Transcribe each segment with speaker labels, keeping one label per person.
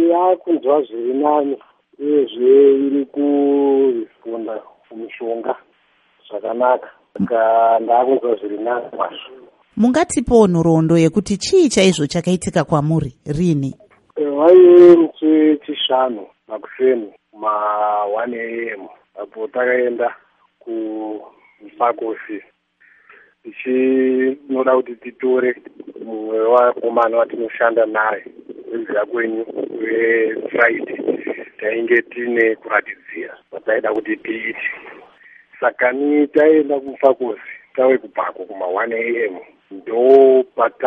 Speaker 1: yakunzwa zviri nani uyezve iri kufunda mushonga zvakanaka, saka ndakunzwa zviri nani kwazvo.
Speaker 2: Mungatipowo nhoroondo yekuti chii chaizvo chakaitika kwamuri rini?
Speaker 1: Waive musi wechishanu Makuseni ma1 AM apo takaenda kufakosi tichinoda kuti titore mumwe wakomana watinoshanda naye wezira kwenyu weFriday. Tainge tine kuratidzira pataida kuti tiiti, saka ni taenda kufakosi tawe kupako kuma1 AM ndo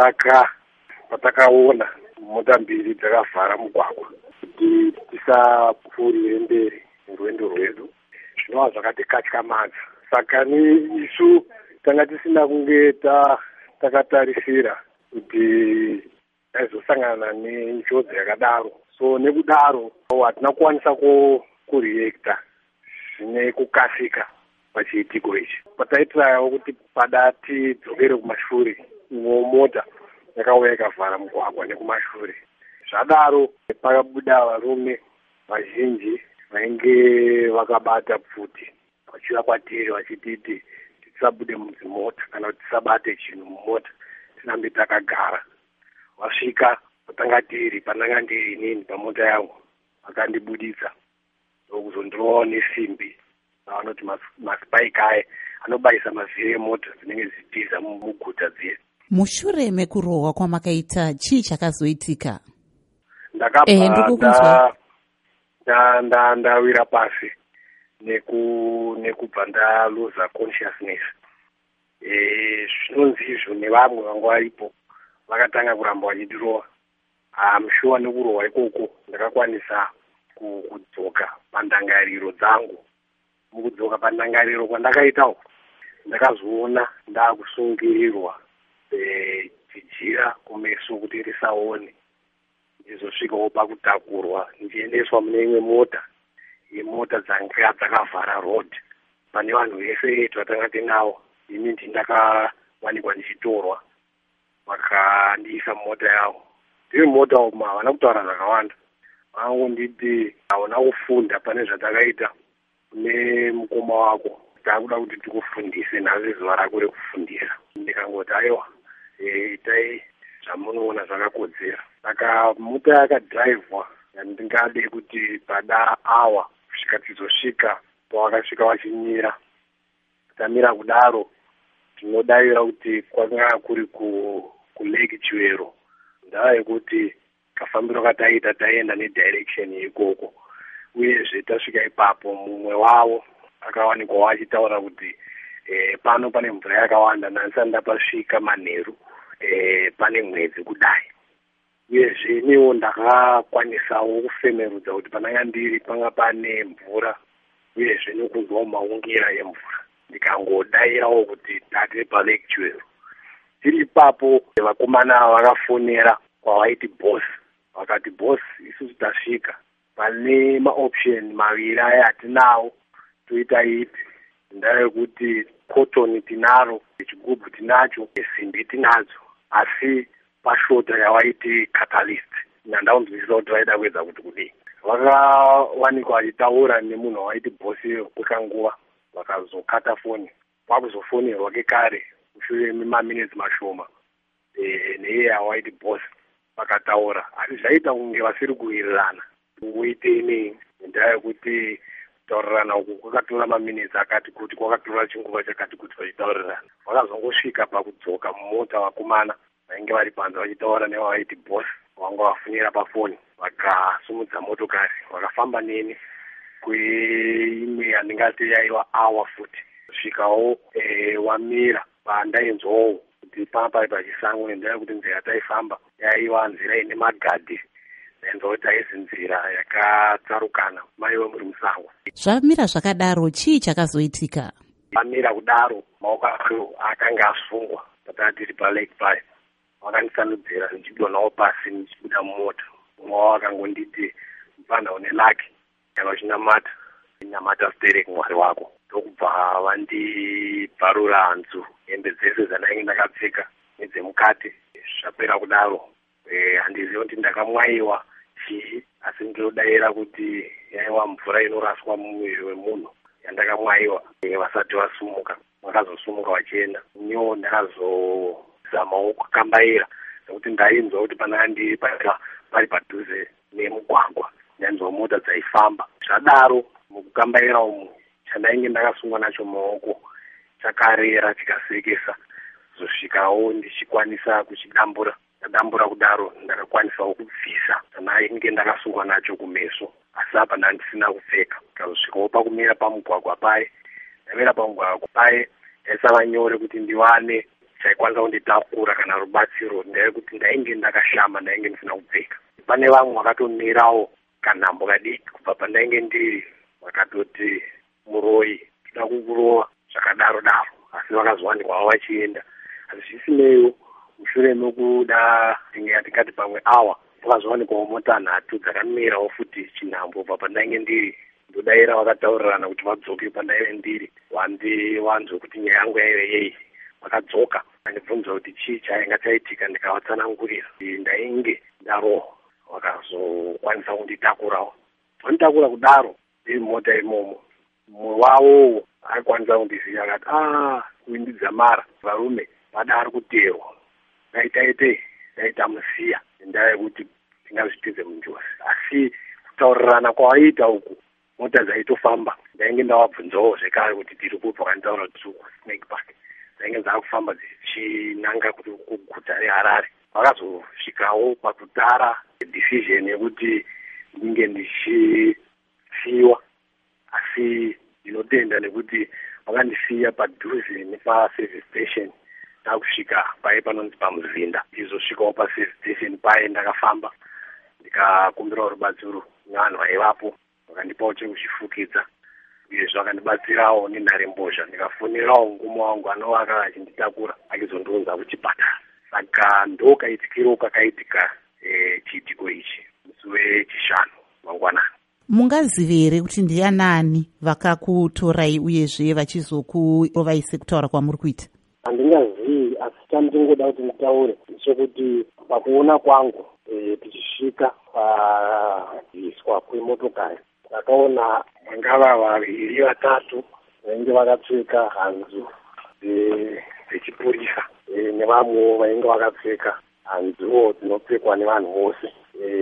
Speaker 1: patakaona mota mbiri dzakavhara mugwagwa kuti tisapfuurire mberi rwendo rwedu. Zvinova zvakatikatyamadza, saka ni isu tanga tisina kunge takatarisira kuti taizosangana nenjodzi yakadaro. So nekudaro hatina kukwanisa kureacta zvine kukasika pachiitiko ichi. Pataitirao kuti pada tidzokere kumashure, mota yakauya ikavhara mugwagwa nekumashure. Zvadaro pakabuda varume vazhinji vainge vakabata pfuti vachiuya kwatiri vachititi tisabude mudzimota kana kuti tisabate chinhu mumota, tinambe takagara. Vasvika patanga tiri pandanga ndiri inini pamota yangu vakandibuditsa ndokuzondirovawo nesimbi avanoti masipike aya anobayisa mavhiri emota dzinenge zitiza muguta dziye.
Speaker 2: Mushure mekurohwa kwamakaita chii chakazoitika?
Speaker 1: Ndakabva ndawira pasi nekubva ndaluza consciousness. Zvinonzi izvo nevamwe vanga varipo vakatanga kuramba vachidirowa. Mushuwa nekurohwa ikoko ndakakwanisa kudzoka pandangariro dzangu. Mukudzoka pandangariro kwandakaitawo ndakazoona ndakusungirirwa chijira kumeso kuti risaone, ndizosvikawo pakutakurwa ndichiendeswa mune imwe mota dzanga dzakavhara road. Pane vanhu vese vatanga tinavo, ini ndindakawanikwa ndichitorwa vakandiisa mumota yavo. Ndiri mumota umu havana kutaura zvakawanda, vangonditi havana kufunda pane zvatakaita kune mukoma wako, takuda kuti tikufundise nhasi zuva rako rekufundisa. Ndikangoti aiwa, itai zvamunoona zvakakodzera. Saka mota yakadhiraivhwa ndingade kuti pada awa kusvika tizosvika pavakasvika vachimira. Tamira kudaro tinodavira kuti kwanga kuri kulake Chiwero. Ndava yekuti kafambiro kataita taenda nedirection ikoko, uyezve tasvika ipapo mumwe wavo akawanikwa wachitaura kuti pano pane mvura yakawanda, nhasi ndapasvika manheru, pane mwedzi kudai. Uyezve iniwo ndakakwanisawo kufemerudza kuti pananga ndiri panga pane mvura, uyezve nekunzwawo maungira emvura. Ndikangodayirawo kuti tate palake Chiwero. Tiri ipapo vakomana vakafonera kwavaiti boss, vakati boss, isusu tasvika, pane maoption maviri aya atinawo, toita ipi? Ndava yekuti cotton tinaro, chigubhu tinacho, simbi tinadzo, asi pashota yavaiti catalyst. Nandaunzwisisa kuti vaida kuedza kuti kudii. Vakawanikwa vachitaura nemunhu wavaiti boss kwekanguva, vakazokata foni. Kwakuzofonerwa kekare mushure memaminitsi mashoma neiye awaiti boss vakataura, asi zvaita kunge vasiri kuwirirana. Uite inei? Ndaa yekuti kutaurirana uku kwakatora maminitsi akati kuti, kwakatora chinguva chakati kuti vachitaurirana. Vakazongosvika pakudzoka mumota vakomana vainge vari panze vachitaura nevavaiti boss, vanga vafunira pafoni, vakasumudza motokari vakafamba neni kweimwe yandingati yaiva awa futi. Svikawo wamira pandainzwawo kuti papa pachisango, nendaa yekuti nzira yataifamba yaiva nzira ine magadhi, ndainzwa kuti aizi nzira yakatsarukana maiwe muri musango.
Speaker 2: Zvamira zvakadaro, chii chakazoitika?
Speaker 1: Vamira kudaro maoko acho akanga asungwa patatiri palake paya. Vakandisanudzira ndichidonawo pasi ndichibuda mumota. Umwe wavo akangonditi mupanda une laki kana uchinamata, namata Stereki Mwari wako. Ndokubva vandibvarura hanzu, hembe dzese dzandainge ndakapfeka nedzemukati. Zvapera kudaro, handizivi kuti ndakamwaiwa chii, asi ndinodayira kuti yaiwa mvura inoraswa mumwiri wemunhu yandakamwaiwa vasati vasumuka, vakazosumuka vachienda. Niwo ndakazozamawo kukambaira nekuti ndainzwa kuti pananga ndiri pari padhuze nemugwagwa, ndainzwa mota dzaifamba. Zvadaro mukukambaira umu chandainge ndakasungwa nacho maoko chakarera chikasekesa, zosvikawo ndichikwanisa kuchidambura. Ndadambura kudaro ndakakwanisawo kubvisa chanainge ndakasungwa nacho kumeso, asi apa ndandisina kupfeka. Ndikazosvikawo pakumira pamugwagwa paye. Ndamira pamugwagwa paye yaisava nyore kuti ndiwane chaikwanisa kunditakura kana rubatsiro, ndayekuti ndainge ndakashama, ndainge ndisina kupfeka. Pane vamwe vakatomirawo kanhambo kadiki kubva pandainge ndiri, vakatoti muroyi toda kukurova zvakadaro daro, asi vakazowanikwa vachienda. Asi zvisineiwo, mushure mekuda tingati pamwe awa, vakazowanikwawo mota nhatu dzakamirawo futi chinhambo kubva pandainge ndiri. Ndodayira vakataurirana kuti vadzoke pandainge ndiri, wanzwe kuti nyaya yangu yaive yei. Vakadzoka vandibvunza kuti chii chainga chaitika, ndikavatsanangurira ndainge ndarohwa. Vakazokwanisa kunditakurawo, vanditakura kudaro iri mota imomo. Mumwe wavo aikwanisa kundiziva akati kuindidzamara varume vada ari kuteerwa, daita musiya ngendaa yekuti tingazvipinze munjodzi. Asi kutaurirana kwavaita uku mota dzaitofamba, ndainge ndavabvunzawo zvekare kuti tiri kupi, vakanitaura kuti Snake Park. Dzainge dzaakufamba dzichinanga kuti kuguta reHarare. Vakazosvikawo pakutara decision yekuti ndinge ndichisiyiwa, asi ndinotenda nekuti vakandisiya padhuze nepaservice station. Ndakusvika paye panonzi paMuzinda, ndizosvikawo paservice station paye ndakafamba ndikakumbirawo rubatsiro nevanhu vaivapo, vakandipawo chekuchifukidza, uyezve vakandibatsirawo nenharembozha. Ndikafonerawo ngumo wangu anova achinditakura achizondiudza kuchipatara. Saka ndokaitikiro kakaitika chiitiko ichi musi wechishanu mangwanani.
Speaker 2: Mungazive here kuti ndianani vakakutorai uyezve vachizokurovaise kutaura kwamuri kuita?
Speaker 1: Handingazivi, asi chandingoda kuti nditaure ndechekuti pakuona kwangu tichisvika paiswa kwemotokari, ndakaona vangava vaviri vatatu vainge vakapfeka hanzu dzechipurisa, nevamwewo vainge vakapfeka hanzuwo dzinopfekwa nevanhu vose.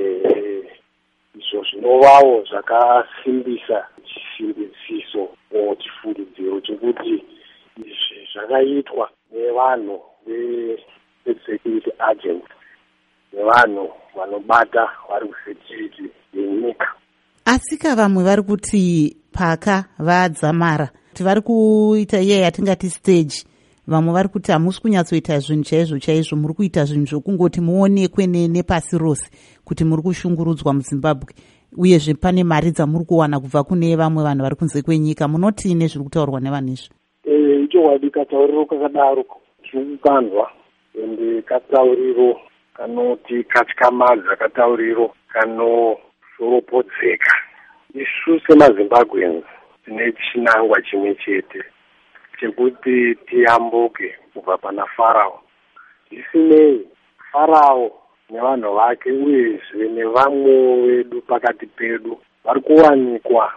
Speaker 1: Izvo zvinovawo zvakasimbisa chisimbiso chifungidziro chekuti izvi zvakaitwa nevanhu vesecurity agents, nevanhu vanobata vari kusecurity yenyika.
Speaker 2: Asika vamwe vari kuti paka vadzamara kuti vari kuita iye yatingati stage, vamwe vari kuti hamusi kunyatsoita zvinhu chaizvo muri kuita zvinhu zvokungoti muonekwe nepasi rose kuti muri kushungurudzwa muZimbabwe, uyezve pane mari dzamuri kuwana kubva kune vamwe vanhu vari kunze kwenyika. Munoti nezviri kutaurwa nevanhu izvi?
Speaker 1: Ichokwadi katauriro kakadaro tirikukanzwa, ende katauriro kanoti katyamadza, katauriro kanosoropodzeka. Isu semaZimbabweans tine chinangwa chimwe chete chekuti tiyambuke kubva pana Farao. Isinei Farao nevanhu vake uyezve nevamwe vedu pakati pedu vari kuwanikwa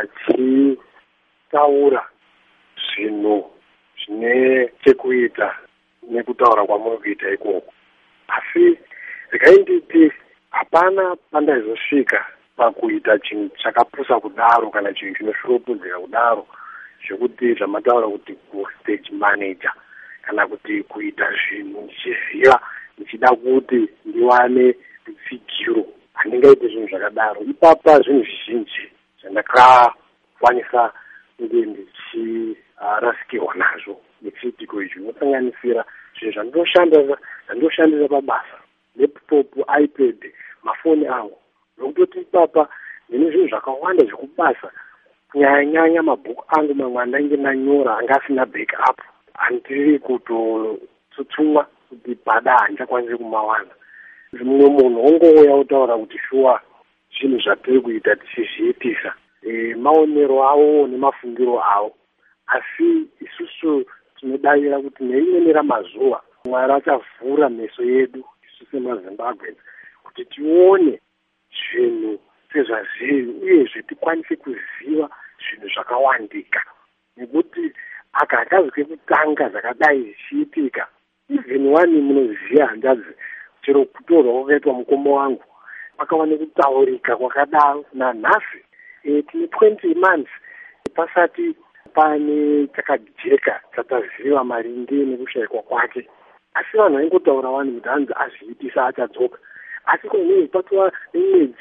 Speaker 1: vachitaura zvinhu zvine chekuita nekutaura kwamuri kuita ikoko. Asi zvikainditi hapana pandaizosvika pakuita chinhu chakapusa kudaro kana chinhu chinoshurupudzira kudaro, zvekuti zvamataura kuti ku-stage manager kana kuti kuita zvinhu ndichiziva ndichida kuti ndiwane rutsigiro. Handingaite zvinhu zvakadaro. Ipapa zvinhu zvizhinji zvandakakwanisa kunge ndichirasikirwa nazvo nechiitiko ichi, zvinosanganisira zvinhu zvandoshandisa pabasa, laptop, iPad, mafoni angu. Nokutoti ipapa ndine zvinhu zvakawanda zvekubasa, kunyanya mabhuku angu mamwe andainge ndanyora anga asina backup, handiri kutotsutsumwa kuti pada handichakwanisi kumawana. Mumwe munhu ongouya kutaura kuti shuwa zvinhu zvatiri kuita tichizviitisa maonero avo nemafungiro avo, asi isusu tinodavira kuti neimweni ramazuva Mwari achavhura meso yedu isu semaZimbabwe kuti tione zvinhu sezvazviri, uyezve tikwanise kuziva zvinhu zvakawandika, nekuti akakazwe kutanga zvakadai zvichiitika, even wani munoziva handazi chero kutorwa kwakaitwa mukoma wangu pakawane kutaurika kwakadaro nanhasi tine 20 months pasati pane takajeka tataziva maringe nekushayikwa kwake, asi vanhu vaingotaura wani kuti hanzi azviitisa achadzoka, asi kune patova nemwedzi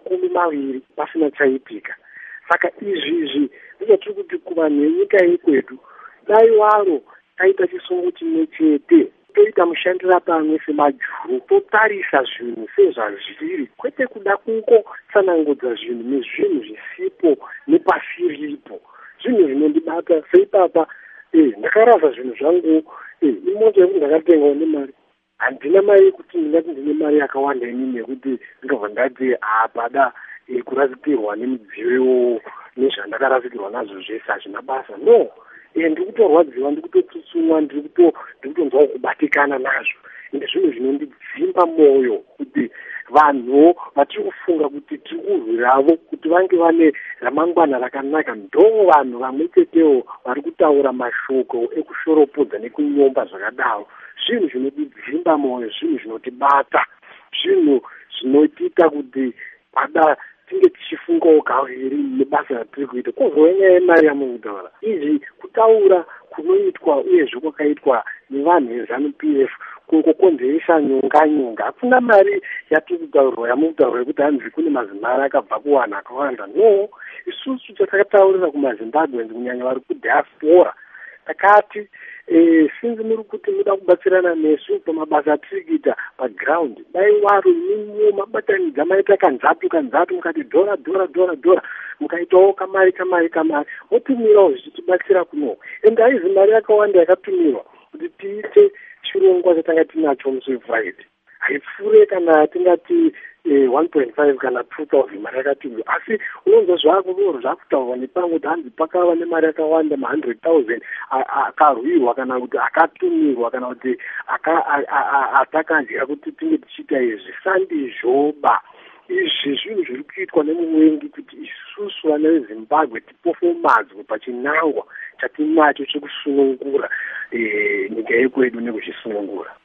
Speaker 1: 20 pasina chaitika. Saka izvi ndizvatiri kuti kuvanhu venyika yekwedu dai waro taita chisungo chimwe chete, toita mushandira pamwe semajuru, totarisa zvinhu sezvazviri, kwete kuda kungotsanangudza zvinhu nezvinhu zvisipo nepasiripo. Zvinhu zvinondibata seipapa ndakarasa zvinhu zvangu imota yekuti ndakatengawo nemari, handina mari yekuti ndingati ndine mari yakawanda inini yekuti ndinobva ndati pada kurasikirwa nemidziyo nezvandakarasikirwa nazvo zvese hazvina basa. No, ndiri kutorwadziwa, ndiri kutotsutsumwa, ndiri kutonzwawo kubatikana nazvo. Ende zvinhu zvinondidzimba mwoyo kuti vanhu vatiri kufunga kuti tiri kurwiravo kuti vange vane ramangwana rakanaka ndo vanhu vamwe chetewo vari kutaura mashoko ekushoropodza nekunyomba zvakadaro. Zvinhu zvinotidzimba mwoyo, zvinhu zvinotibata, zvinhu zvinotiita kuti pada tinge tichifungawo kaviri nebasa ratiri kuita. Kozouya yemari yamukutaura izvi, kutaura kunoitwa uyezve kwakaitwa nevanhu veZANU-PF kungokonzeresa nyonga. Hakuna mari yatiri kutaurirwa yamukutaura yekuti hanzi kune mazimari akabva kuvanhu akawanda. No, isusu chatakataurira kumaZimbabweans kunyanya vari kudiaspora takati sinzi muri kuti muda kubatsirana nesu pamabasa atiri kuita paground, dai waro imimo mabatanidza maita kanzatu mukati dhora mukaitawo kamari otumirawo zvichitibatsira kuno. Ende haizi mari yakawanda yakatumirwa kuti tiite chirongwa chatanga tinacho musi weFriday, haipfuure kana tingati 1.5 kana 2,000 mari yakatumirwa. Asi unonzwa zvakutaurwa nepamwe kuti hanzi pakava nemari yakawanda ma100,000 akarwirwa kana kuti akatumirwa kana kuti atakadya kuti tinge tichiita izvi. Sandizvoba izvi zvinhu zviri kuitwa nemumwengi kuti isusu vana veZimbabwe tipofomadzwe pachinangwa chatinacho chekusunungura nyika yekwedu nekuzvisunungura.